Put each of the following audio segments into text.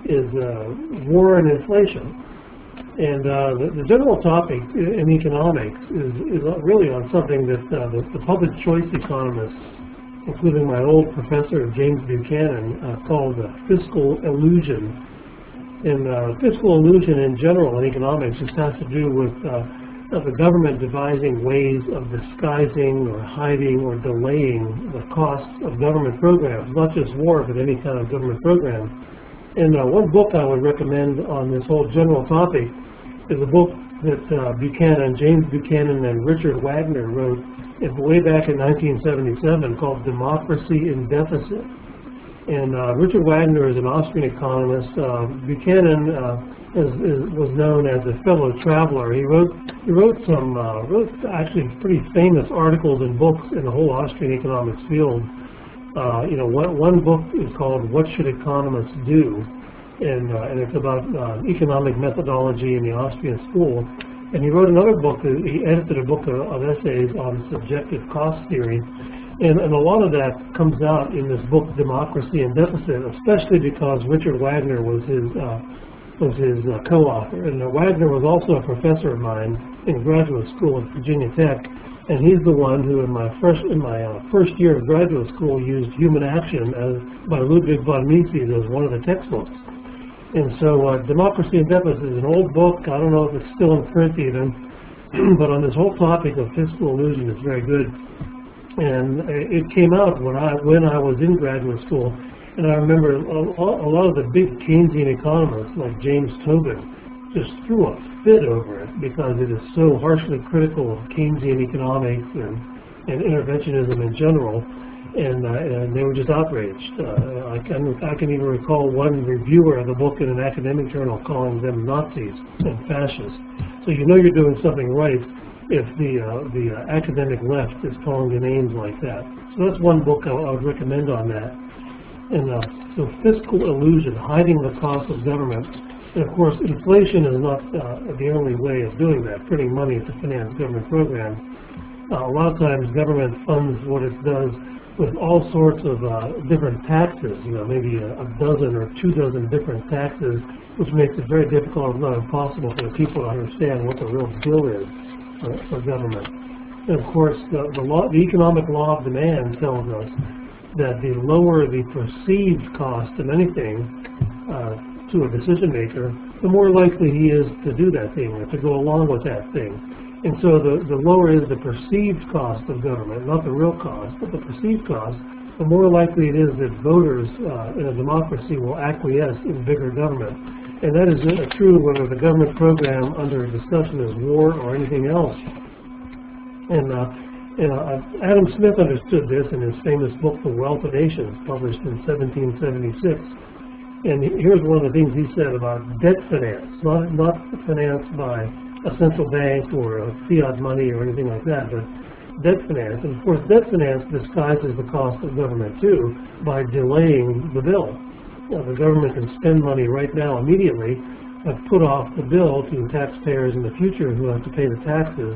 is war and inflation. And the general topic in economics is really on something that the public choice economists, including my old professor James Buchanan, called fiscal illusion. And fiscal illusion in general in economics just has to do with the government devising ways of disguising or hiding or delaying the costs of government programs, not just war, but any kind of government program. And one book I would recommend on this whole general topic is a book that James Buchanan and Richard Wagner wrote way back in 1977 called Democracy in Deficit. And Richard Wagner is an Austrian economist. Buchanan was known as a fellow traveler. He wrote actually pretty famous articles and books in the whole Austrian economics field. One book is called "What Should Economists Do?" and it's about economic methodology in the Austrian school. And he wrote another book. He edited a book of essays on subjective cost theory. And a lot of that comes out in this book, Democracy in Deficit, especially because Richard Wagner was his co-author. And Wagner was also a professor of mine in graduate school at Virginia Tech. And he's the one who, in my first year of graduate school, used Human Action by Ludwig von Mises as one of the textbooks. And so Democracy in Deficit is an old book. I don't know if it's still in print even, but on this whole topic of fiscal illusion, it's very good. And it came out when I was in graduate school, and I remember a lot of the big Keynesian economists like James Tobin just threw a fit over it because it is so harshly critical of Keynesian economics and interventionism in general, and they were just outraged. I can even recall one reviewer of the book in an academic journal calling them Nazis and fascists. So you know you're doing something right if the academic left is calling the names like that. So that's one book I would recommend on that. And so fiscal illusion, hiding the cost of government. And of course, inflation is not the only way of doing that, printing money to finance government programs. A lot of times government funds what it does with all sorts of different taxes, maybe a dozen or 24 different taxes, which makes it very difficult, if not impossible, for the people to understand what the real bill is for government. And of course, the economic law of demand tells us that the lower the perceived cost of anything to a decision maker, the more likely he is to do that thing or to go along with that thing. And so the lower is the perceived cost of government, not the real cost, but the perceived cost, the more likely it is that voters in a democracy will acquiesce in bigger government. And that is true whether the government program under discussion is war or anything else. And Adam Smith understood this in his famous book, The Wealth of Nations, published in 1776. And here's one of the things he said about debt finance, not finance by a central bank or a fiat money or anything like that, but debt finance. And of course, debt finance disguises the cost of government too by delaying the bill. The government can spend money right now immediately, but put off the bill to taxpayers in the future who have to pay the taxes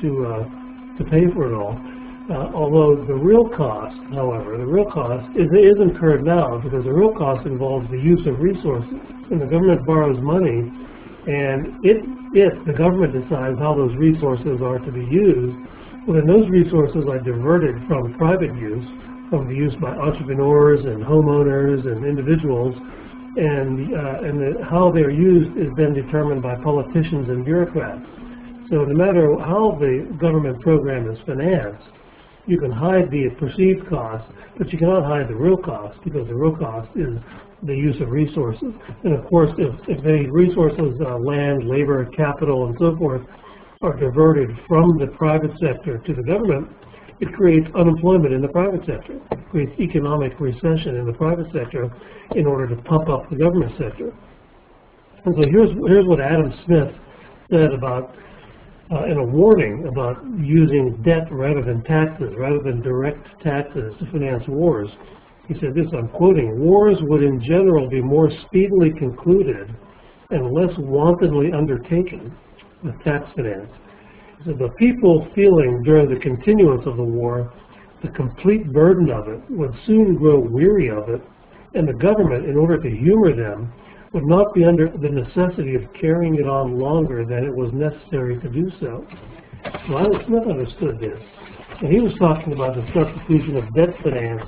to pay for it all. Although the real cost, however, is incurred now because the real cost involves the use of resources. When the government borrows money, and the government decides how those resources are to be used, well, then those resources are diverted from private use, from the use by entrepreneurs and homeowners and individuals, and how they're used is then determined by politicians and bureaucrats. So no matter how the government program is financed, you can hide the perceived cost, but you cannot hide the real cost, because the real cost is the use of resources. And of course, if the resources, land, labor, capital, and so forth, are diverted from the private sector to the government, it creates unemployment in the private sector. It creates economic recession in the private sector in order to pump up the government sector. And so here's what Adam Smith said about in a warning about using debt rather than taxes, rather than direct taxes to finance wars. He said this, I'm quoting, "Wars would in general be more speedily concluded and less wantonly undertaken with tax finance." He said the people feeling during the continuance of the war the complete burden of it would soon grow weary of it, and the government, in order to humor them, would not be under the necessity of carrying it on longer than it was necessary to do so. So Adam Smith understood this, and he was talking about the substitution of debt finance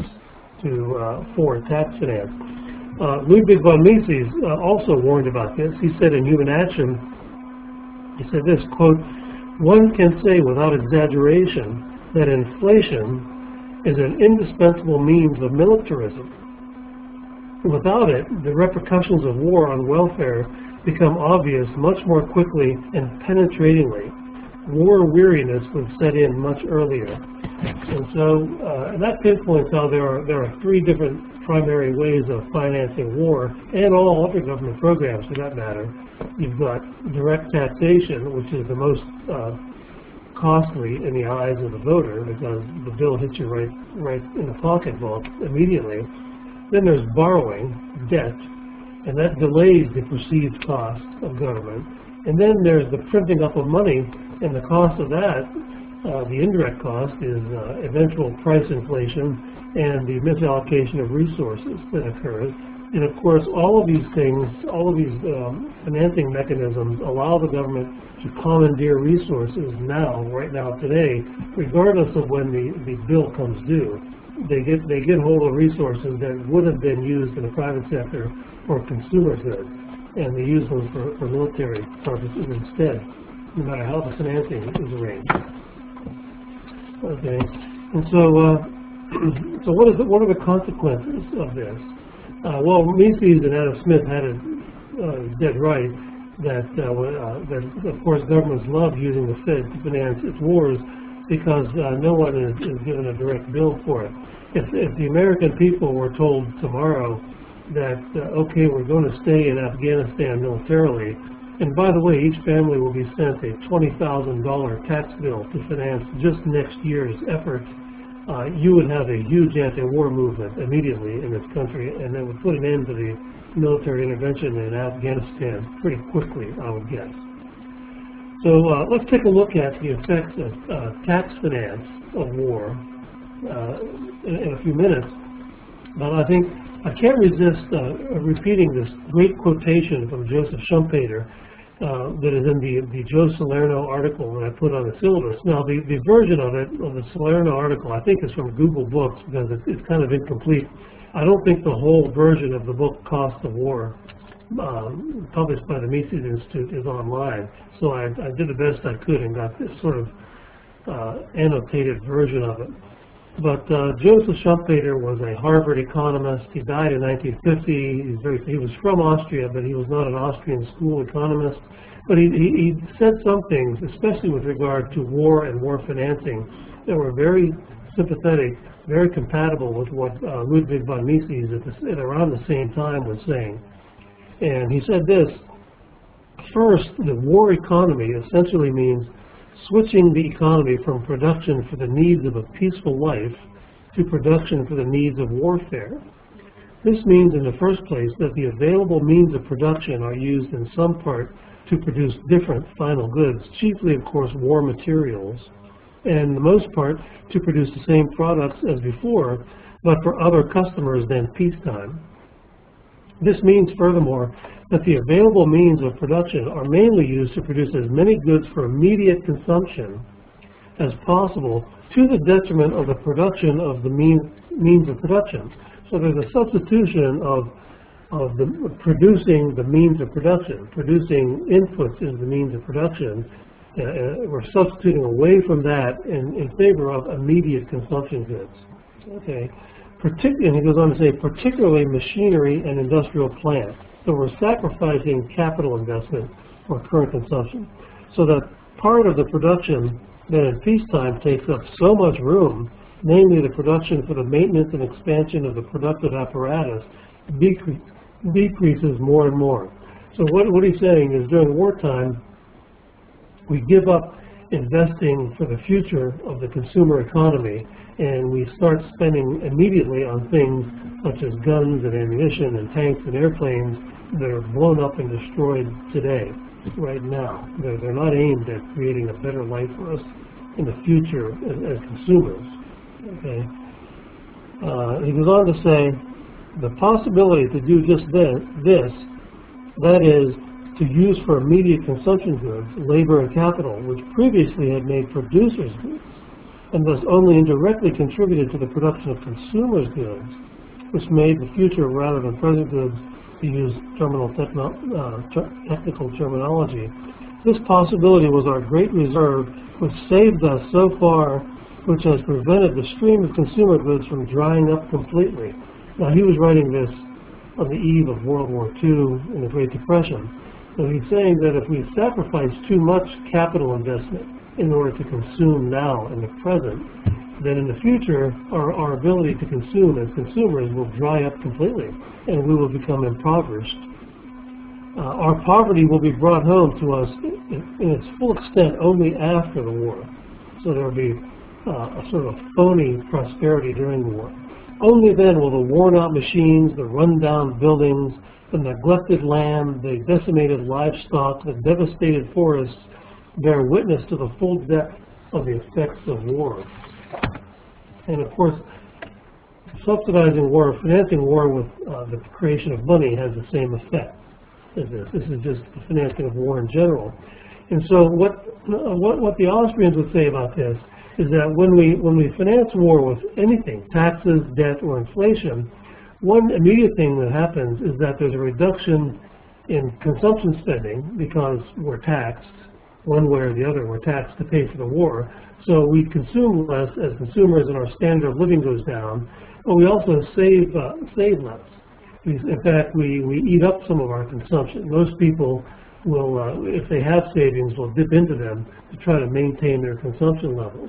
for tax finance. Ludwig von Mises also warned about this. He said in Human Action, he said this, quote, "One can say without exaggeration that inflation is an indispensable means of militarism. Without it, the repercussions of war on welfare become obvious much more quickly and penetratingly. War weariness would set in much earlier." And so that pinpoints how there are three different primary ways of financing war and all other government programs for that matter. You've got direct taxation, which is the most costly in the eyes of the voter because the bill hits you right in the pocketbook immediately. Then there's borrowing, debt, and that delays the perceived cost of government. And then there's the printing up of money, and the cost of that, the indirect cost, is eventual price inflation and the misallocation of resources that occurs. And of course, all of these things, all of these financing mechanisms allow the government to commandeer resources right now, today, regardless of when the bill comes due. They get hold of resources that would have been used in the private sector for consumer goods, and they use them for military purposes instead, no matter how the financing is arranged. Okay, and so so what are the consequences of this? Well, Mises and Adam Smith had it dead right that of course governments love using the Fed to finance its wars because no one is given a direct bill for it. If the American people were told tomorrow that okay, we're going to stay in Afghanistan militarily, and by the way, each family will be sent a $20,000 tax bill to finance just next year's effort, you would have a huge anti-war movement immediately in this country, and that would put an end to the military intervention in Afghanistan pretty quickly, I would guess. So let's take a look at the effects of tax finance of war in a few minutes. But I think I can't resist repeating this great quotation from Joseph Schumpeter that is in the Joe Salerno article that I put on the syllabus. Now, the version of it, of the Salerno article, I think is from Google Books because it's kind of incomplete. I don't think the whole version of the book Cost of War, published by the Mises Institute, is online. So I did the best I could and got this sort of annotated version of it. But Joseph Schumpeter was a Harvard economist. He died in 1950. He was from Austria, but he was not an Austrian school economist. But he said some things, especially with regard to war and war financing, that were very sympathetic, very compatible with what Ludwig von Mises at around the same time was saying. And he said this: first, the war economy essentially means switching the economy from production for the needs of a peaceful life to production for the needs of warfare. This means, in the first place, that the available means of production are used in some part to produce different final goods, chiefly, of course, war materials, and the most part to produce the same products as before, but for other customers than peacetime. This means, furthermore, that the available means of production are mainly used to produce as many goods for immediate consumption as possible, to the detriment of the production of the means of production. So there's a substitution of producing the means of production. Producing inputs is the means of production. We're substituting away from that in favor of immediate consumption goods. Okay. And he goes on to say, particularly machinery and industrial plants. So we're sacrificing capital investment for current consumption. So that part of the production that in peacetime takes up so much room, namely the production for the maintenance and expansion of the productive apparatus, decreases more and more. So what he's saying is during wartime, we give up investing for the future of the consumer economy, and we start spending immediately on things such as guns and ammunition and tanks and airplanes that are blown up and destroyed today, right now. They're not aimed at creating a better life for us in the future as consumers. Okay. He goes on to say, the possibility to do just this That is, to use for immediate consumption goods, labor and capital, which previously had made producers' goods, and thus only indirectly contributed to the production of consumers' goods, which made the future rather than present goods, to use technical terminology. This possibility was our great reserve, which saved us so far, which has prevented the stream of consumer goods from drying up completely. Now, he was writing this on the eve of World War II and the Great Depression. So he's saying that if we sacrifice too much capital investment in order to consume now in the present, then in the future our ability to consume as consumers will dry up completely and we will become impoverished. Our poverty will be brought home to us in its full extent only after the war. So there will be a sort of phony prosperity during the war. Only then will the worn-out machines, the run-down buildings, the neglected land, the decimated livestock, the devastated forests bear witness to the full depth of the effects of war. And of course, subsidizing war, financing war with the creation of money has the same effect as this. This is just the financing of war in general. And so what the Austrians would say about this is that when we finance war with anything, taxes, debt, or inflation, one immediate thing that happens is that there's a reduction in consumption spending because we're taxed. One way or the other, we're taxed to pay for the war. So we consume less as consumers and our standard of living goes down, but we also save less. In fact, we eat up some of our consumption. Most people will, if they have savings, will dip into them to try to maintain their consumption levels.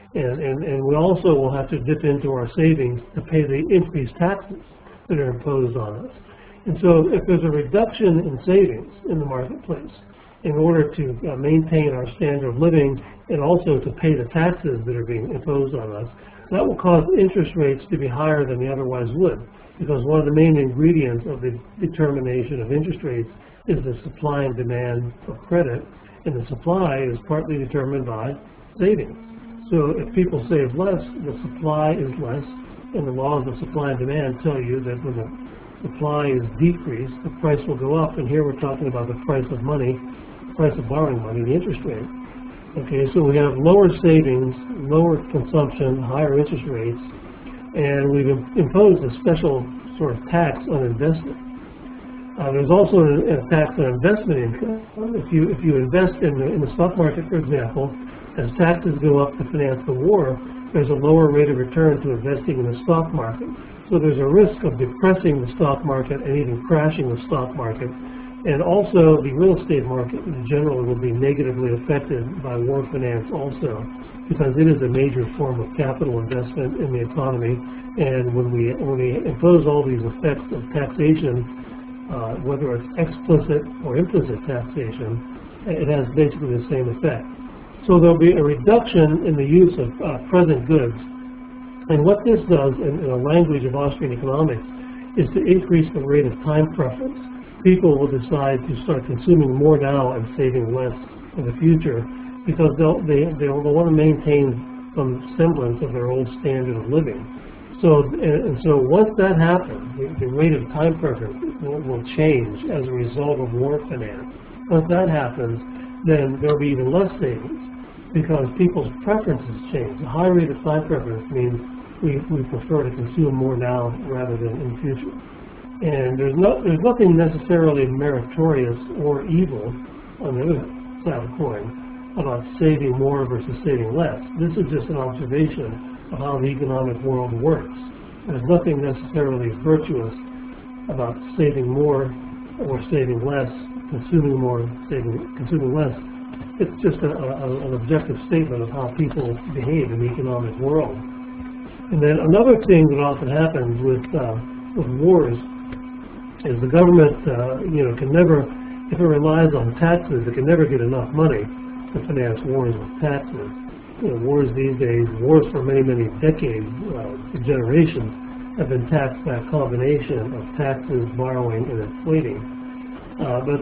And we also will have to dip into our savings to pay the increased taxes that are imposed on us. And so if there's a reduction in savings in the marketplace in order to maintain our standard of living and also to pay the taxes that are being imposed on us, that will cause interest rates to be higher than they otherwise would, because one of the main ingredients of the determination of interest rates is the supply and demand of credit, and the supply is partly determined by savings. So if people save less, the supply is less, and the laws of supply and demand tell you that when the supply is decreased, the price will go up, and here we're talking about the price of money, price of borrowing money, the interest rate. Okay, so we have lower savings, lower consumption, higher interest rates, and we've imposed a special sort of tax on investment. There's also a tax on investment income. If you invest in the stock market, for example, as taxes go up to finance the war, there's a lower rate of return to investing in the stock market. So there's a risk of depressing the stock market and even crashing the stock market. And also the real estate market in general will be negatively affected by war finance also, because it is a major form of capital investment in the economy. And when we impose all these effects of taxation, whether it's explicit or implicit taxation, it has basically the same effect. So there'll be a reduction in the use of present goods. And what this does, in a language of Austrian economics, is to increase the rate of time preference. People will decide to start consuming more now and saving less in the future because they'll want to maintain some semblance of their old standard of living. So once that happens, the rate of time preference will change as a result of war finance. Once that happens, then there'll be even less savings because people's preferences change. The high rate of time preference means we prefer to consume more now rather than in the future. And there's nothing necessarily meritorious or evil on the other side of the coin about saving more versus saving less. This is just an observation of how the economic world works. There's nothing necessarily virtuous about saving more or saving less, consuming more, consuming less. It's just an objective statement of how people behave in the economic world. And then another thing that often happens with wars is the government, can never, if it relies on taxes, it can never get enough money to finance wars with taxes. Wars these days, wars for many, many decades, generations, have been taxed by a combination of taxes, borrowing, and inflating. But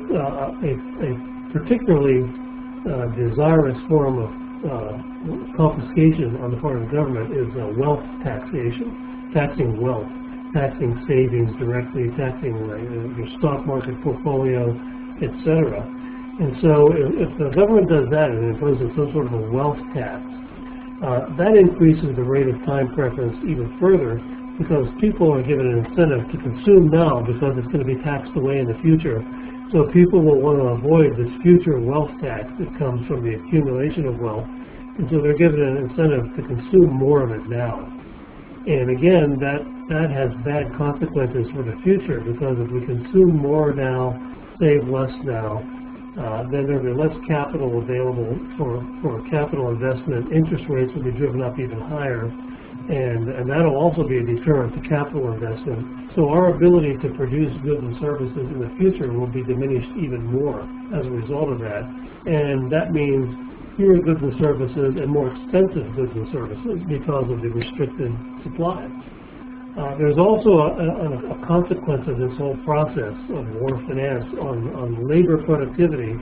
a particularly desirous form of confiscation on the part of the government is wealth taxation, taxing wealth. taxing savings directly, taxing your stock market portfolio, etc. And so if the government does that and imposes some sort of a wealth tax, that increases the rate of time preference even further, because people are given an incentive to consume now because it's going to be taxed away in the future. So people will want to avoid this future wealth tax that comes from the accumulation of wealth, and so they're given an incentive to consume more of it now. And again, that has bad consequences for the future, because if we consume more now, save less now, then there will be less capital available for capital investment. Interest rates will be driven up even higher, and that will also be a deterrent to capital investment. So our ability to produce goods and services in the future will be diminished even more as a result of that. And that means fewer goods and services and more expensive goods and services because of the restricted supply. There's also a consequence of this whole process of war finance on labor productivity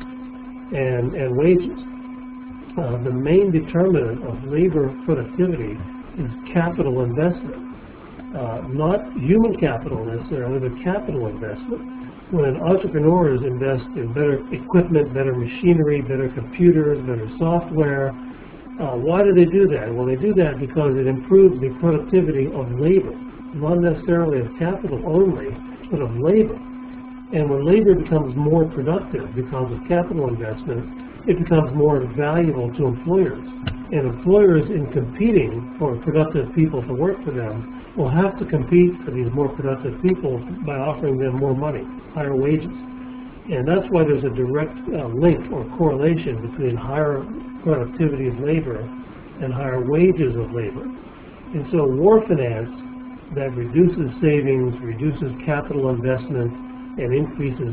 and wages. The main determinant of labor productivity is capital investment, not human capital necessarily, but capital investment. When entrepreneurs invest in better equipment, better machinery, better computers, better software, why do they do that? Well, they do that because it improves the productivity of labor, not necessarily of capital only, but of labor. And when labor becomes more productive because of capital investment, it becomes more valuable to employers. And employers, in competing for productive people to work for them, will have to compete for these more productive people by offering them more money, higher wages. And that's why there's a direct link or correlation between higher productivity of labor and higher wages of labor. And so war finance that reduces savings, reduces capital investment, and increases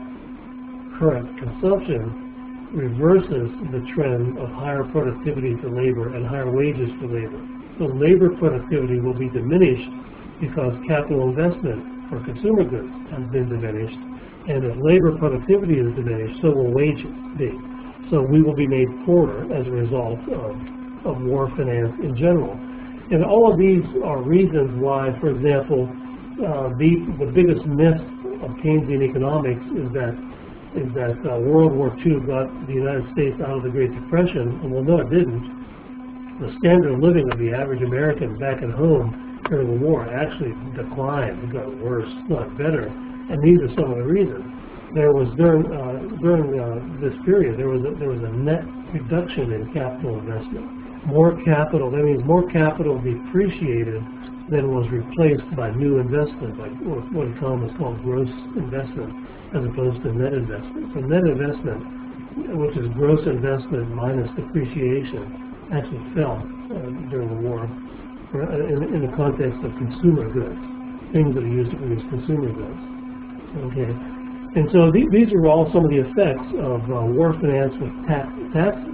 current consumption reverses the trend of higher productivity for labor and higher wages for labor. So labor productivity will be diminished because capital investment for consumer goods has been diminished, and if labor productivity is diminished, so will wages be. So we will be made poorer as a result of war finance in general. And all of these are reasons why, for example, the biggest myth of Keynesian economics is that World War II got the United States out of the Great Depression. Well, no, it didn't. The standard of living of the average American back at home during the war actually declined. It got worse, not better. And these are some of the reasons. There was during this period there was a net reduction in capital investment. More capital, that means more capital depreciated than was replaced by new investment, like what economists call gross investment, as opposed to net investment. So net investment, which is gross investment minus depreciation, actually fell during the war in the context of consumer goods, things that are used to produce consumer goods. Okay, and so these are all some of the effects of war finance with taxes.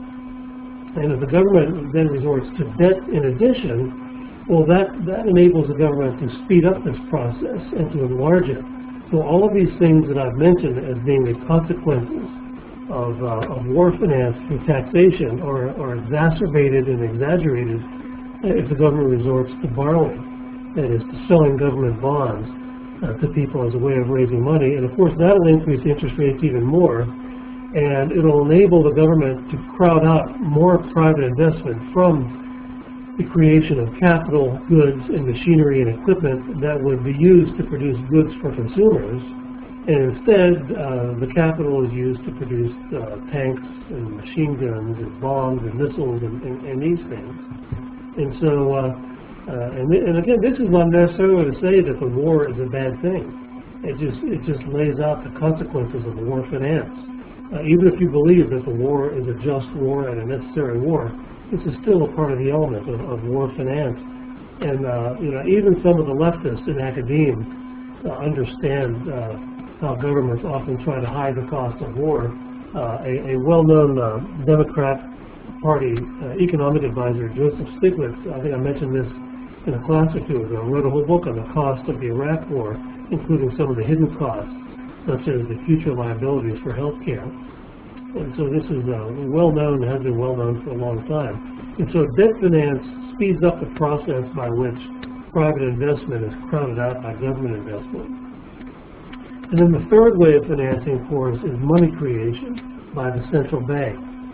And if the government then resorts to debt in addition, well, that enables the government to speed up this process and to enlarge it. So all of these things that I've mentioned as being the consequences of war finance through taxation are exacerbated and exaggerated if the government resorts to borrowing, that is, to selling government bonds to people as a way of raising money. And of course, that will increase interest rates even more, and it will enable the government to crowd out more private investment from the creation of capital, goods, and machinery and equipment that would be used to produce goods for consumers. And instead, the capital is used to produce tanks and machine guns and bombs and missiles and these things. And so, and again, this is not necessarily to say that the war is a bad thing. It just lays out the consequences of war finance. Even if you believe that the war is a just war and a necessary war, this is still a part of the element of war finance. And even some of the leftists in academia understand how governments often try to hide the cost of war. A well-known Democrat Party economic advisor, Joseph Stiglitz, I think I mentioned this in a class or two ago, wrote a whole book on the cost of the Iraq War, including some of the hidden costs, such as the future liabilities for health care. And so this is well-known, has been well-known for a long time. And so debt finance speeds up the process by which private investment is crowded out by government investment. And then the third way of financing, of course, is money creation by the central bank.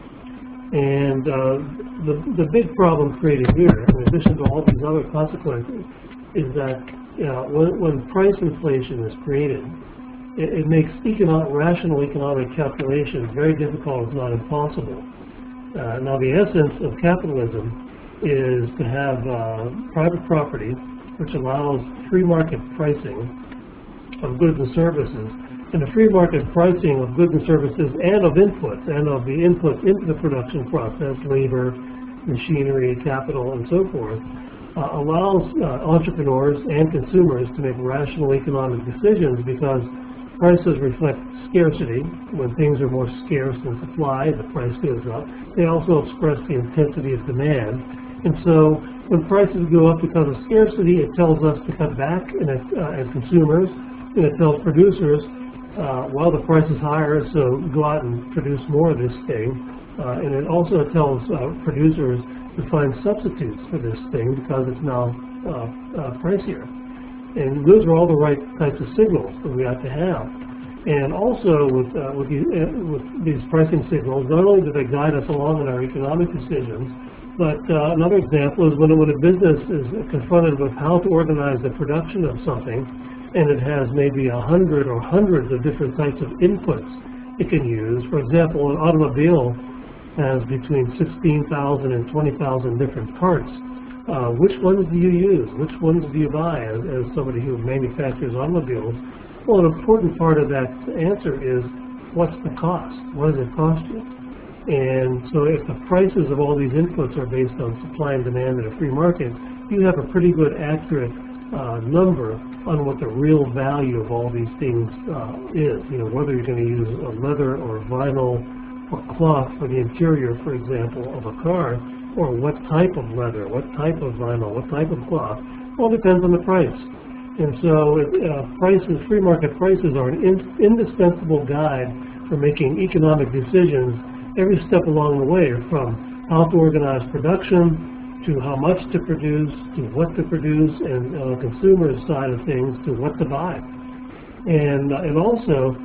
And the big problem created here, in addition to all these other consequences, is that when price inflation is created, it makes rational economic calculations very difficult, if not impossible. Now, the essence of capitalism is to have private property, which allows free market pricing of goods and services, and the free market pricing of goods and services and of inputs, and of the inputs into the production process, labor, machinery, capital, and so forth, allows entrepreneurs and consumers to make rational economic decisions, because prices reflect scarcity. When things are more scarce than supply, the price goes up. They also express the intensity of demand. And so when prices go up because of scarcity, it tells us to cut back as consumers, and it tells producers, well, the price is higher, so go out and produce more of this thing. And it also tells producers to find substitutes for this thing because it's now pricier. And those are all the right types of signals that we ought to have. And also with these pricing signals, not only do they guide us along in our economic decisions, but another example is when a business is confronted with how to organize the production of something, and it has maybe 100 or hundreds of different types of inputs it can use. For example, an automobile has between 16,000 and 20,000 different parts. Which ones do you use? Which ones do you buy as somebody who manufactures automobiles? Well, an important part of that answer is, what's the cost? What does it cost you? And so if the prices of all these inputs are based on supply and demand in a free market, you have a pretty good accurate number on what the real value of all these things is. Whether you're going to use a leather or vinyl or cloth for the interior, for example, of a car, or what type of leather, what type of vinyl, what type of cloth, all depends on the price. And so free market prices are an indispensable guide for making economic decisions every step along the way, from how to organize production, to how much to produce, to what to produce, and on the consumer side of things, to what to buy. And also,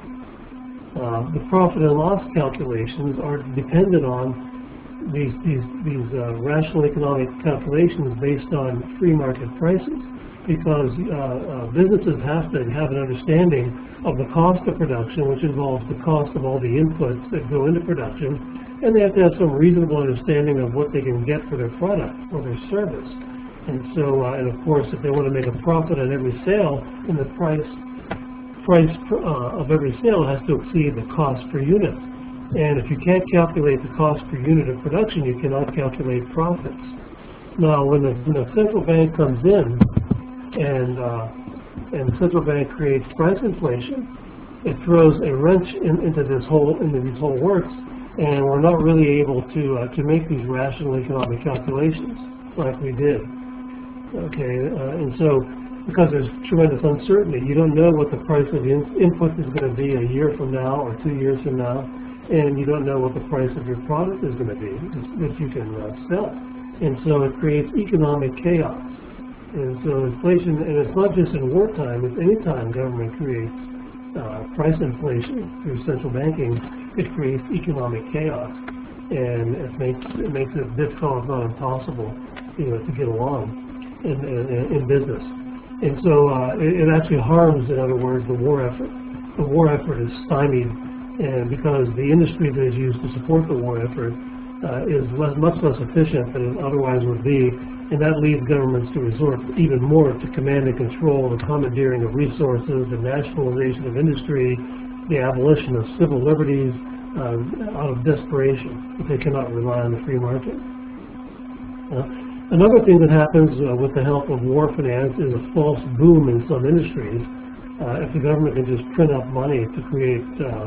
the profit and loss calculations are dependent on these rational economic calculations based on free market prices, because businesses have to have an understanding of the cost of production, which involves the cost of all the inputs that go into production, and they have to have some reasonable understanding of what they can get for their product or their service. And so, and of course, if they want to make a profit on every sale, then the price of every sale has to exceed the cost per unit. And if you can't calculate the cost per unit of production, you cannot calculate profits. Now, when the central bank comes in and the central bank creates price inflation, it throws a wrench into these whole works, and we're not really able to make these rational economic calculations like we did. Okay, and so because there's tremendous uncertainty, you don't know what the price of the input is going to be a year from now or 2 years from now, and you don't know what the price of your product is going to be that you can sell. And so it creates economic chaos. And so inflation, and it's not just in wartime, it's any time government creates price inflation through central banking, it creates economic chaos. And it makes it difficult, if not impossible, to get along in business. And so it actually harms, in other words, the war effort. The war effort is stymied, and because the industry that is used to support the war effort is much less efficient than it otherwise would be, and that leads governments to resort even more to command and control, the commandeering of resources, the nationalization of industry, the abolition of civil liberties out of desperation, if they cannot rely on the free market. Another thing that happens with the help of war finance is a false boom in some industries. If the government can just print up money to create,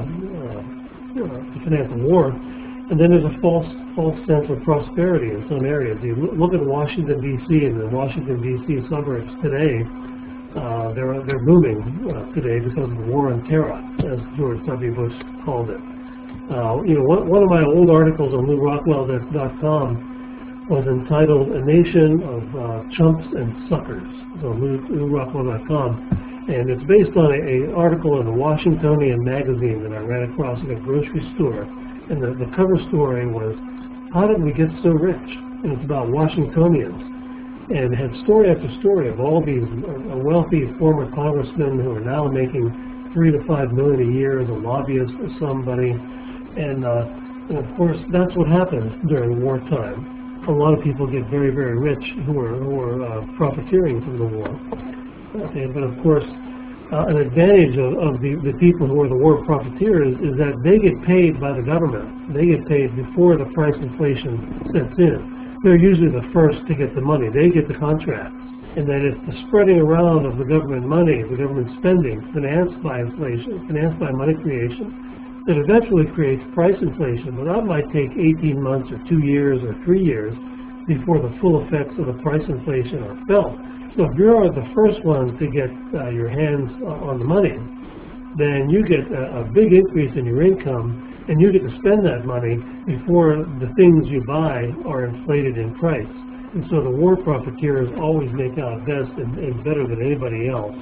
to finance a war, and then there's a false sense of prosperity in some areas. You look at Washington, D.C. and the Washington, D.C. suburbs today, they're booming today because of the war on terror, as George W. Bush called it. One of my old articles on LewRockwell.com was entitled "A Nation of Chumps and Suckers." So LouRockwell.com, and it's based on an article in the Washingtonian magazine that I ran across at a grocery store. And the cover story was, "How did we get so rich?" And it's about Washingtonians. And had story after story of all these wealthy former congressmen who are now making $3 to $5 million a year as a lobbyist for somebody. And of course, that's what happens during wartime. A lot of people get very, very rich who are profiteering from the war. Okay, but of course, an advantage of the people who are the war profiteers is that they get paid by the government. They get paid before the price inflation sets in. They're usually the first to get the money. They get the contracts. And then it's the spreading around of the government money, the government spending, financed by inflation, financed by money creation, that eventually creates price inflation. But that might take 18 months or 2 years or 3 years before the full effects of the price inflation are felt. So if you're the first one to get your hands on the money, then you get a big increase in your income, and you get to spend that money before the things you buy are inflated in price. And so the war profiteers always make out best and better than anybody else.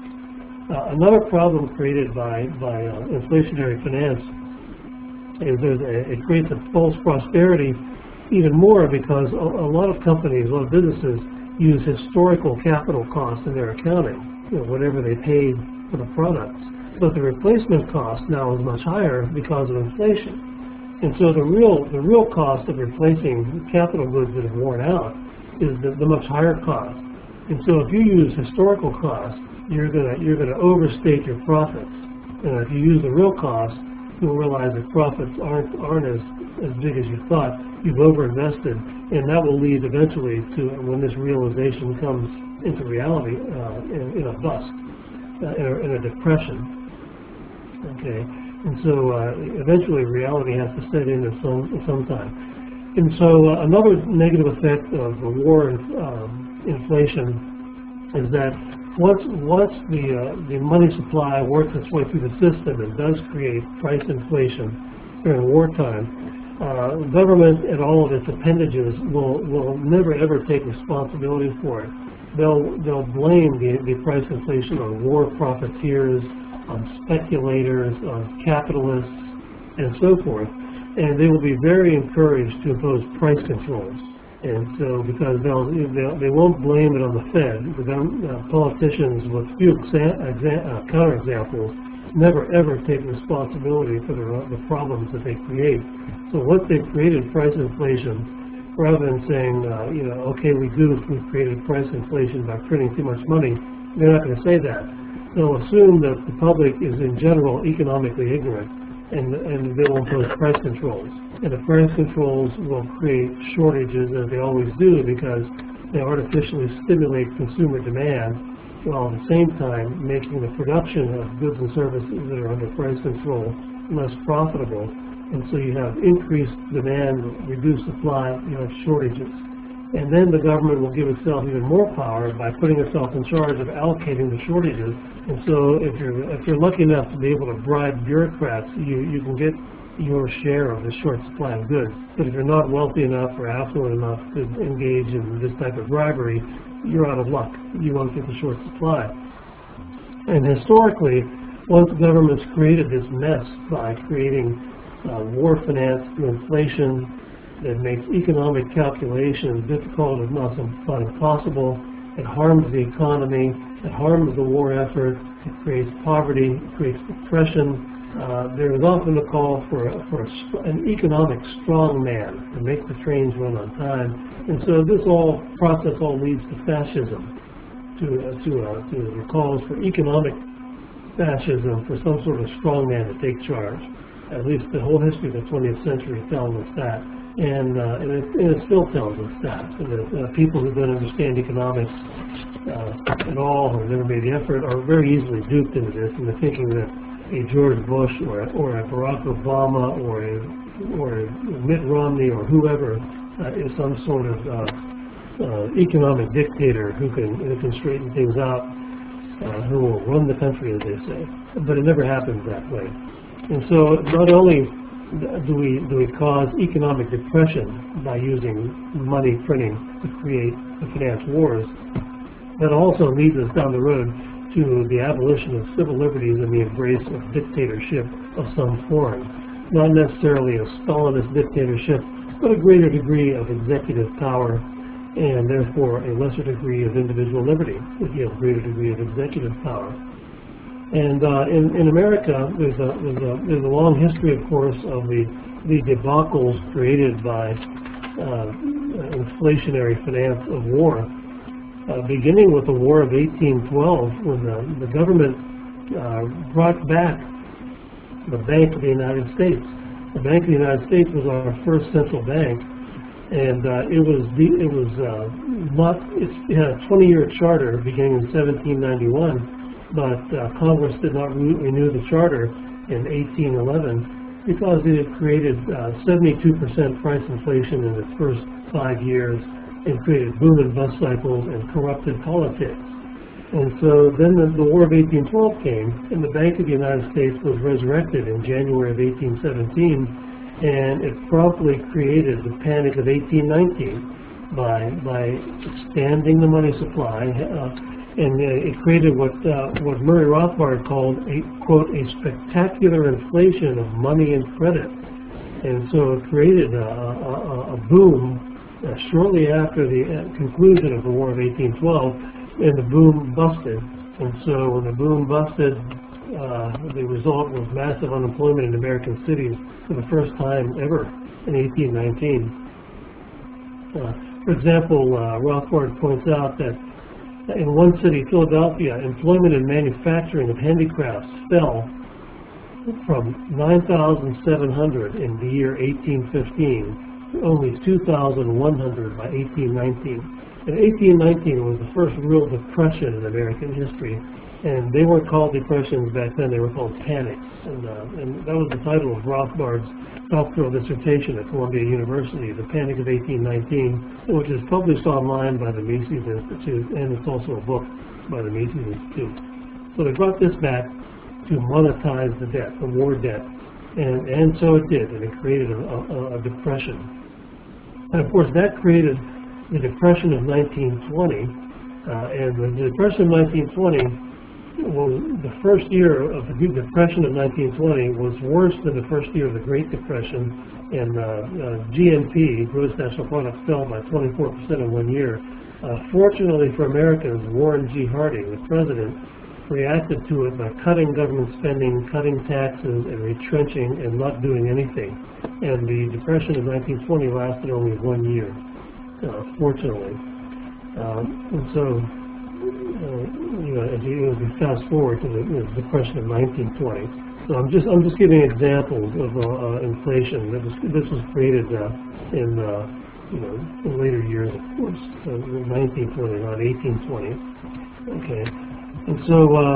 Another problem created by inflationary finance is it creates a false prosperity even more, because a lot of companies, a lot of businesses use historical capital costs in their accounting, whatever they paid for the products. But the replacement cost now is much higher because of inflation. And so the real cost of replacing capital goods that have worn out is the much higher cost. And so if you use historical cost, you're gonna overstate your profits. And if you use the real cost, you'll realize that profits aren't as big as you thought. You've overinvested, and that will lead eventually to, when this realization comes into reality, in a bust, in a depression. Okay, and so eventually reality has to set in at some time. And so another negative effect of the war and inflation is that once the money supply works its way through the system and does create price inflation during wartime, government and all of its appendages will never ever take responsibility for it. They'll blame the price inflation on war profiteers, on speculators, on capitalists, and so forth. And they will be very encouraged to impose price controls. And so, because they won't blame it on the Fed, the politicians, with few counterexamples, never ever take responsibility for the problems that they create. So once they've created price inflation, rather than saying, okay, we've created price inflation by printing too much money, they're not going to say that. They'll assume that the public is in general economically ignorant, and they will impose price controls. And the price controls will create shortages, as they always do, because they artificially stimulate consumer demand, while at the same time making the production of goods and services that are under price control less profitable. And so you have increased demand, reduced supply, you have shortages. And then the government will give itself even more power by putting itself in charge of allocating the shortages. And so if you're lucky enough to be able to bribe bureaucrats, you can get your share of the short supply of goods. But if you're not wealthy enough or affluent enough to engage in this type of bribery, you're out of luck. You won't get the short supply. And historically, once governments created this mess by creating war finance through inflation, that makes economic calculation difficult, if not impossible. It harms the economy. It harms the war effort. It creates poverty. It creates depression. There is often a call for an economic strong man to make the trains run on time. And so this process all leads to fascism, to calls for economic fascism, for some sort of strong man to take charge. At least the whole history of the 20th century tells us that. And it still tells us that. People who don't understand economics at all, or never made the effort, are very easily duped into this, into thinking that a George Bush or a Barack Obama or a Mitt Romney or whoever is some sort of economic dictator who can straighten things out, who will run the country, as they say. But it never happens that way. And so not only do we cause economic depression by using money printing to create the finance wars? That also leads us down the road to the abolition of civil liberties and the embrace of dictatorship of some form. Not necessarily a Stalinist dictatorship, but a greater degree of executive power, and therefore a lesser degree of individual liberty, if you have a greater degree of executive power. And in America, there's a long history, of course, of the debacles created by inflationary finance of war. Beginning with the War of 1812, when the government brought back the Bank of the United States. The Bank of the United States was our first central bank, and it had a 20-year charter beginning in 1791, but Congress did not renew the charter in 1811 because it had created 72% price inflation in its first 5 years, and created boom and bust cycles and corrupted politics. And so then the War of 1812 came, and the Bank of the United States was resurrected in January of 1817, and it promptly created the Panic of 1819 by expanding the money supply, and it created what Murray Rothbard called a, quote, a spectacular inflation of money and credit. And so it created a boom shortly after the conclusion of the War of 1812, and the boom busted. And so when the boom busted, the result was massive unemployment in American cities for the first time ever in 1819. For example, Rothbard points out that in one city, Philadelphia, employment in manufacturing of handicrafts fell from 9,700 in the year 1815 only 2,100 by 1819. And 1819 was the first real depression in American history, and they weren't called depressions back then, they were called panics. And that was the title of Rothbard's doctoral dissertation at Columbia University, The Panic of 1819, which is published online by the Mises Institute, and it's also a book by the Mises Institute. So they brought this back to monetize the debt, the war debt, and so it did, and it created a depression. And of course, that created the Depression of 1920, and the Depression of 1920 was the first year of the Depression of 1920 was worse than the first year of the Great Depression, and GNP, gross national product, fell by 24% in 1 year. Fortunately for Americans, Warren G. Harding, the president, reacted to it by cutting government spending, cutting taxes, and retrenching and not doing anything. And the Depression of 1920 lasted only 1 year, fortunately. And so, as you fast forward to the Depression of 1920. So I'm just giving examples of inflation. This was created in later years, of course, 1920, not 1820. Okay. And so,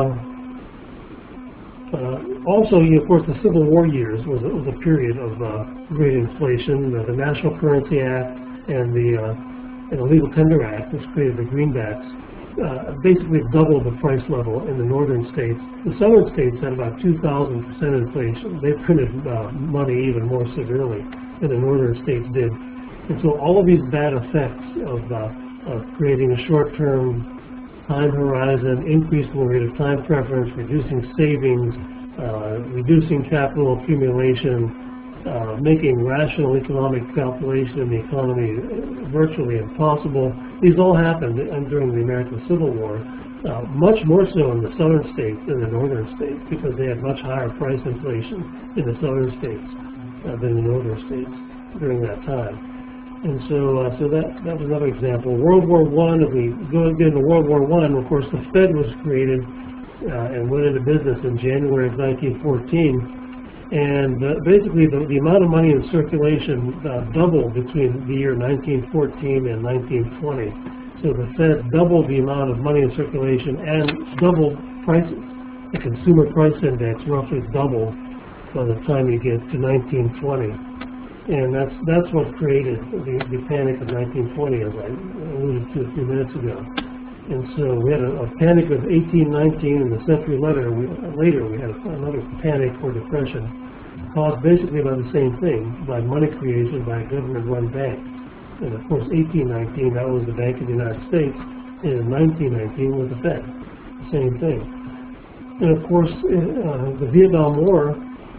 also, of course, the Civil War years was a period of great inflation. The National Currency Act and the Legal Tender Act, which created the greenbacks, basically doubled the price level in the northern states. The southern states had about 2,000% inflation. They printed money even more severely than the northern states did. And so all of these bad effects of creating a short-term time horizon, increased rate of time preference, reducing savings, reducing capital accumulation, making rational economic calculation in the economy virtually impossible. These all happened during the American Civil War, much more so in the southern states than the northern states, because they had much higher price inflation in the southern states than the northern states during that time. And so that was another example. World War I, if we go into World War I, of course, the Fed was created and went into business in January of 1914. And basically, the amount of money in circulation doubled between the year 1914 and 1920. So the Fed doubled the amount of money in circulation and doubled prices. The consumer price index roughly doubled by the time you get to 1920. And that's what created the Panic of 1920, as I alluded to a few minutes ago. And so we had a panic of 1819, and the century later we had another panic or depression, caused basically by the same thing, by money creation by a government-run bank. And of course, 1819, that was the Bank of the United States, and 1919 was the Fed, the same thing. And of course, the Vietnam War,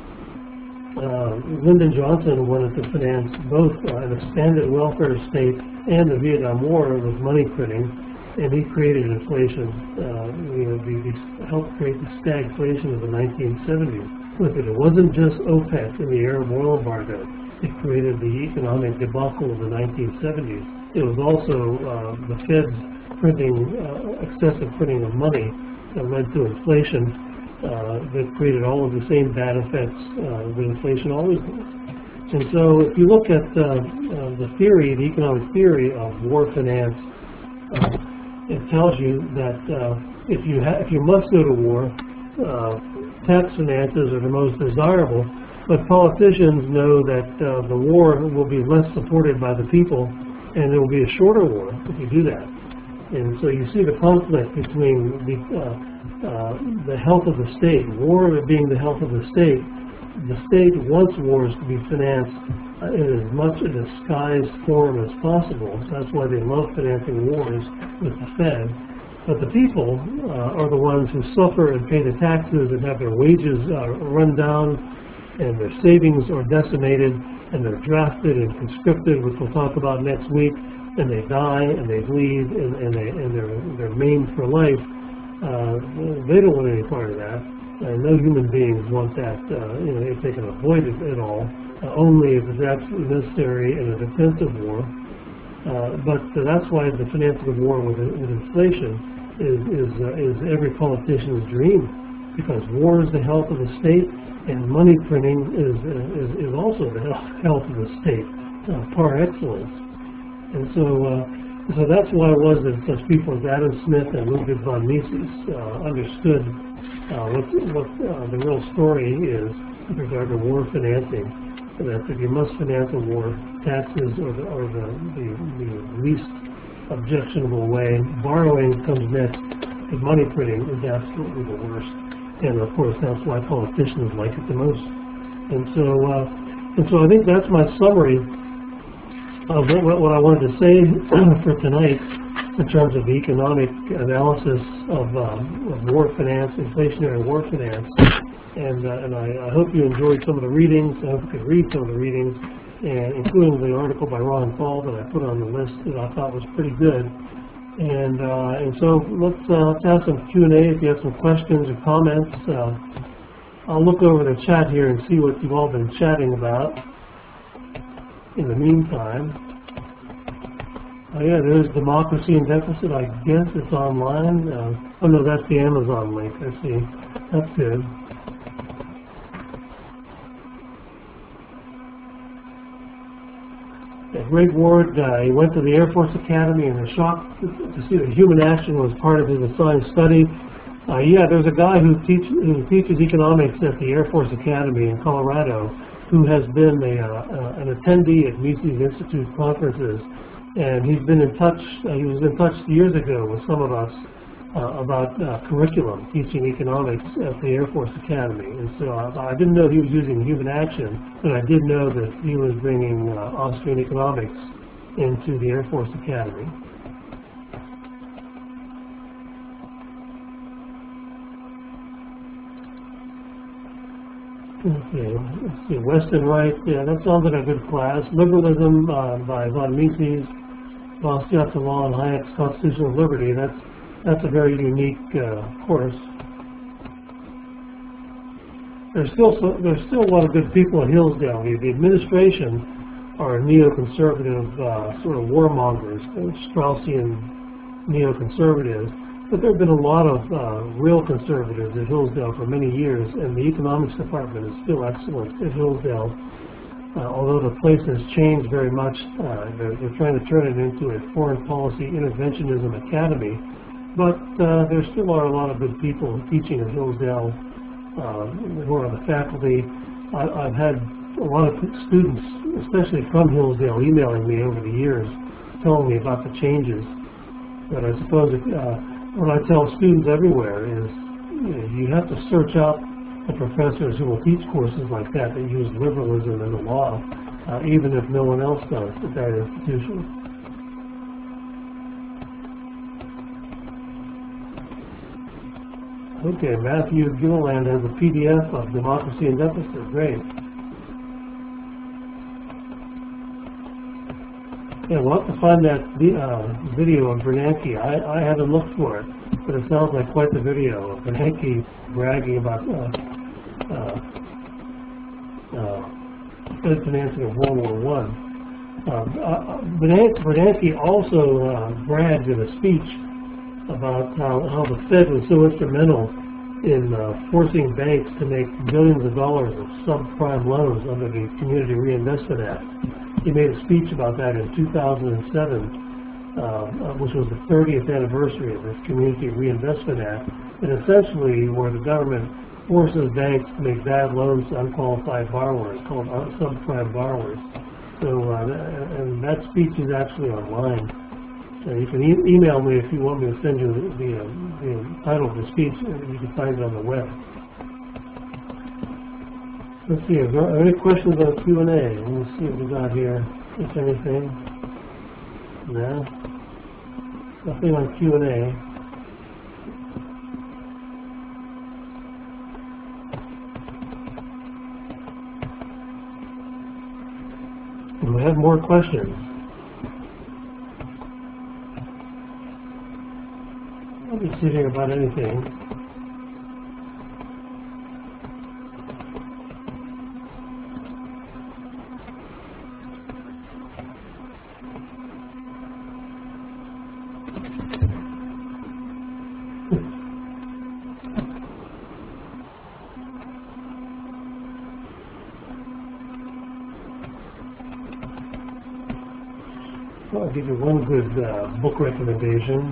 Lyndon Johnson wanted to finance both an expanded welfare state and the Vietnam War with money printing, and he created inflation. He helped create the stagflation of the 1970s. Look, it wasn't just OPEC and the Arab oil embargo. It created the economic debacle of the 1970s. It was also the Fed's excessive printing of money that led to inflation that created all of the same bad effects that inflation always does. And so if you look at the theory, the economic theory of war finance, it tells you that if you must go to war, tax finances are the most desirable, but politicians know that the war will be less supported by the people, and there will be a shorter war if you do that. And so you see the conflict between the health of the state, war being the health of the state. The state wants wars to be financed in as much a disguised form as possible. So that's why they love financing wars with the Fed. But the people are the ones who suffer and pay the taxes and have their wages run down, and their savings are decimated, and they're drafted and conscripted, which we'll talk about next week, and they die and they bleed and they're maimed for life. They don't want any part of that. No human beings want that, if they can avoid it at all, only if it's absolutely necessary in a defensive war. But that's why the financing of war with inflation is every politician's dream, because war is the health of the state, and money printing is also the health of the state, par excellence. And so that's why it was that such people as Adam Smith and Ludwig von Mises understood what the real story is with regard to war financing. That if you must finance a war, taxes are the least objectionable way. Borrowing comes next, and money printing is absolutely the worst. And of course, that's why politicians like it the most. And so I think that's my summary of what I wanted to say for tonight in terms of the economic analysis of war finance, inflationary war finance. And I hope you enjoyed some of the readings. I hope you could read some of the readings, and including the article by Ron Paul that I put on the list that I thought was pretty good. And so let's have some Q&A if you have some questions or comments. I'll look over the chat here and see what you've all been chatting about. In the meantime, oh yeah, there's Democracy in Deficit. I guess it's online. Oh no, that's the Amazon link. I see. That's good. Greg Ward, he went to the Air Force Academy and was shocked to see that human action was part of his assigned study. Yeah, there's a guy who teaches economics at the Air Force Academy in Colorado who has been an attendee at Mises Institute conferences, and he's been in touch. He was in touch years ago with some of us about curriculum, teaching economics at the Air Force Academy. And so I didn't know he was using human action, but I did know that he was bringing Austrian economics into the Air Force Academy. Okay, let's see, West and Right, yeah, that sounds like a good class. Liberalism by von Mises, Bastiat to Law and Hayek's Constitution of Liberty. That's a very unique course. There's still a lot of good people at Hillsdale. The administration are neoconservative sort of warmongers, Straussian neoconservatives. But there have been a lot of real conservatives at Hillsdale for many years, and the economics department is still excellent at Hillsdale. Although the place has changed very much, they're trying to turn it into a foreign policy interventionism academy. But there still are a lot of good people teaching at Hillsdale who are on the faculty. I've had a lot of students, especially from Hillsdale, emailing me over the years, telling me about the changes. But I suppose what I tell students everywhere is, you have to search out the professors who will teach courses like that use liberalism and the law, even if no one else does at that institution. Okay, Matthew Gilliland has a PDF of Democracy in Deficit. Great. Yeah, we'll have to find that video of Bernanke. I haven't looked for it, but it sounds like quite the video of Bernanke bragging about Fed financing of World War I. Bernanke also bragged in a speech about how the Fed was so instrumental in forcing banks to make billions of dollars of subprime loans under the Community Reinvestment Act. He made a speech about that in 2007, which was the 30th anniversary of this Community Reinvestment Act, and essentially where the government forces banks to make bad loans to unqualified borrowers, called subprime borrowers. So, and that speech is actually online. You can email me if you want me to send you the title of the speech, and you can find it on the web. Let's see, are there any questions on Q&A? Let's see what we got here, if anything. No? Nothing on Q&A. Do we have more questions? I'll be sitting about anything. I'll give you one good book recommendation.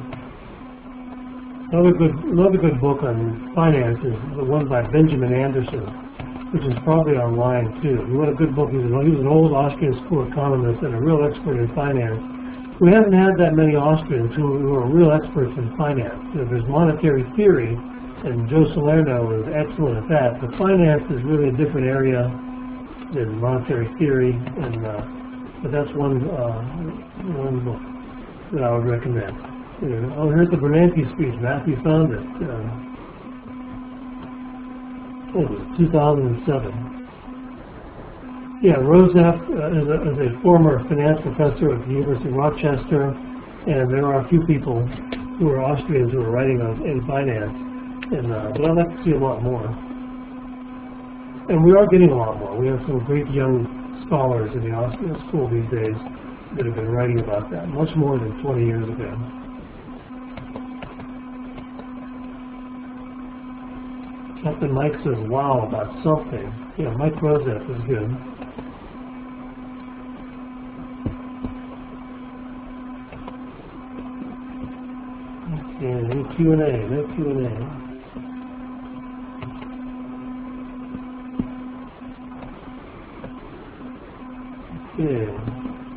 Another good book on finance is the one by Benjamin Anderson, which is probably online too. If you want a good book, he was an old Austrian school economist and a real expert in finance. We haven't had that many Austrians who are real experts in finance. There's monetary theory, and Joe Salerno is excellent at that. But finance is really a different area than monetary theory, and but that's one book that I would recommend. Oh, here's the Bernanke speech. Matthew found it. It was 2007. Yeah, Rosef is a former finance professor at the University of Rochester, and there are a few people who are Austrians who are writing in finance, and but I'd like to see a lot more. And we are getting a lot more. We have some great young scholars in the Austrian school these days that have been writing about that, much more than 20 years ago. Captain Mike says, wow, about something. Yeah, Mike Rosef is good. Okay, no Q&A, no Q&A. Okay.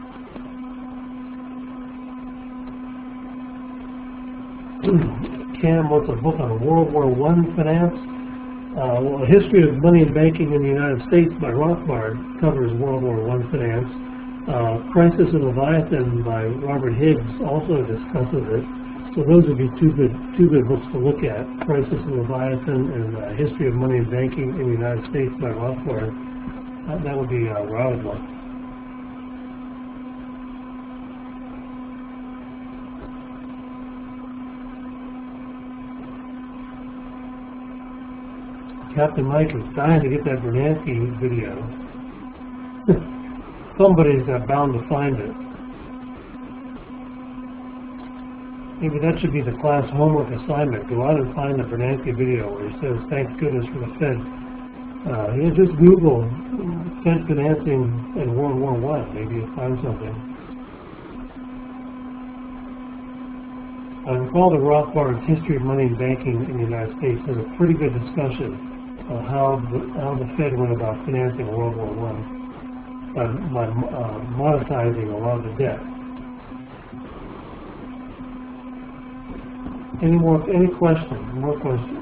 Cam wants a book on World War I finance. Well, A History of Money and Banking in the United States by Rothbard covers World War I finance. Crisis in Leviathan by Robert Higgs also discusses it. So those would be two good books to look at: Crisis in Leviathan and History of Money and Banking in the United States by Rothbard. That would be where I would look. Captain Mike is dying to get that Bernanke video. Somebody's bound to find it. Maybe that should be the class homework assignment. Go out and find the Bernanke video where he says, "Thank goodness for the Fed." Just Google Fed financing in World War I. Maybe you'll find something. I recall that Rothbard's History of Money and Banking in the United States has a pretty good discussion of how the Fed went about financing World War I by monetizing a lot of the debt. Any questions? More questions?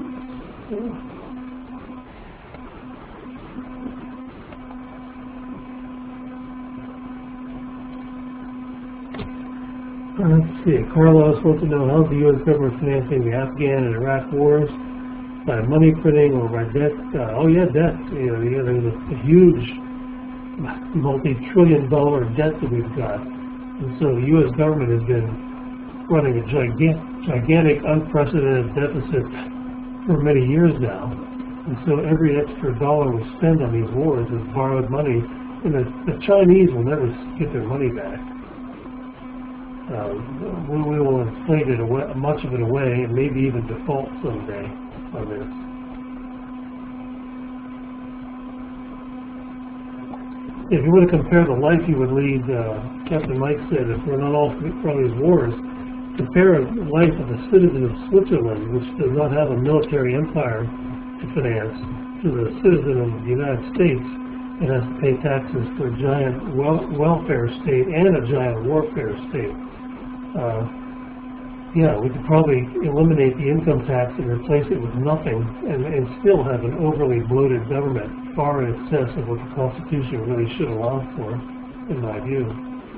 Let's see. Carlos wants to know, how's the U.S. government financing the Afghan and Iraq wars? By money printing or by debt? Oh yeah, debt. There's a huge multi-trillion-dollar debt that we've got, and so the U.S. government has been running a gigantic, unprecedented deficit for many years now. And so every extra dollar we spend on these wars is borrowed money, and the Chinese will never get their money back. We will inflate it away, much of it away, and maybe even default someday on this. If you were to compare the life you would lead, Captain Mike said, if we're not all for all these wars, compare a life of a citizen of Switzerland, which does not have a military empire to finance, to the citizen of the United States and has to pay taxes to a giant welfare state and a giant warfare state. Yeah, we could probably eliminate the income tax and replace it with nothing and still have an overly bloated government, far in excess of what the Constitution really should allow for, in my view.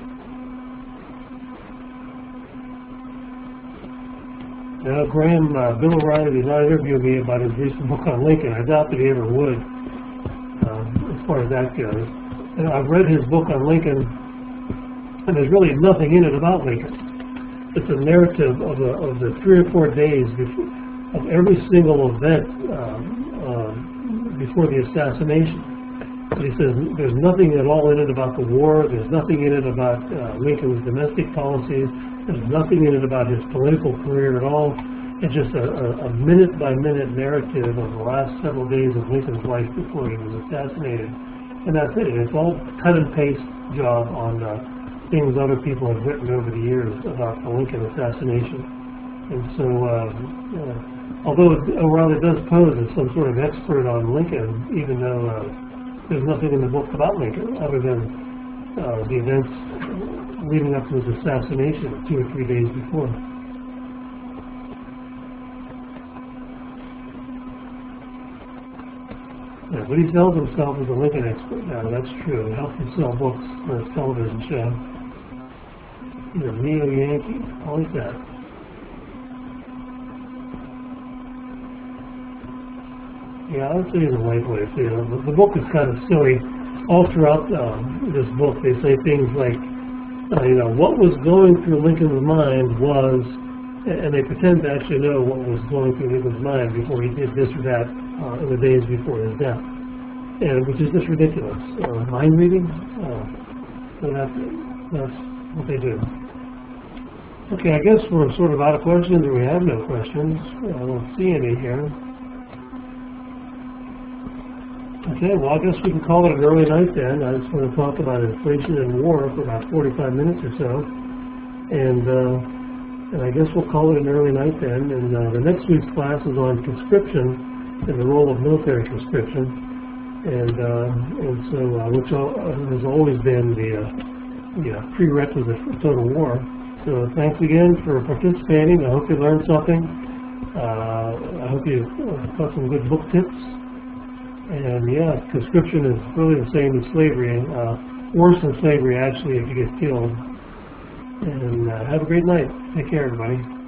Now, Graham, Bill O'Reilly did not interview me about his recent book on Lincoln. I doubt that he ever would, as far as that goes. And I've read his book on Lincoln, and there's really nothing in it about Lincoln. It's a narrative of the 3 or 4 days of every single event before the assassination. But he says there's nothing at all in it about the war. There's nothing in it about Lincoln's domestic policies. There's nothing in it about his political career at all. It's just a minute-by-minute narrative of the last several days of Lincoln's life before he was assassinated. And that's it. It's all cut and paste job on things other people have written over the years about the Lincoln assassination. And so, although O'Reilly does pose as some sort of expert on Lincoln, even though there's nothing in the book about Lincoln other than the events leading up to his assassination 2 or 3 days before. Yeah, but he sells himself as a Lincoln expert now, that's true. He helps him sell books for his television show. He's a neo-Yankee. I like that. Yeah, I would say he's a lightweight. The book is kind of silly. All throughout this book, they say things like, what was going through Lincoln's mind was, and they pretend to actually know what was going through Lincoln's mind before he did this or that in the days before his death, and which is just ridiculous. Mind reading? So that's what they do. Okay, I guess we're sort of out of questions, or we have no questions. I don't see any here. Okay, well, I guess we can call it an early night then. I just want to talk about inflation and war for about 45 minutes or so. And I guess we'll call it an early night then. And the next week's class is on conscription and the role of military conscription. And so, which has always been the prerequisite for total war. So thanks again for participating. I hope you learned something. I hope you got some good book tips. And yeah, conscription is really the same as slavery. Worse than slavery, actually, if you get killed. And have a great night. Take care, everybody.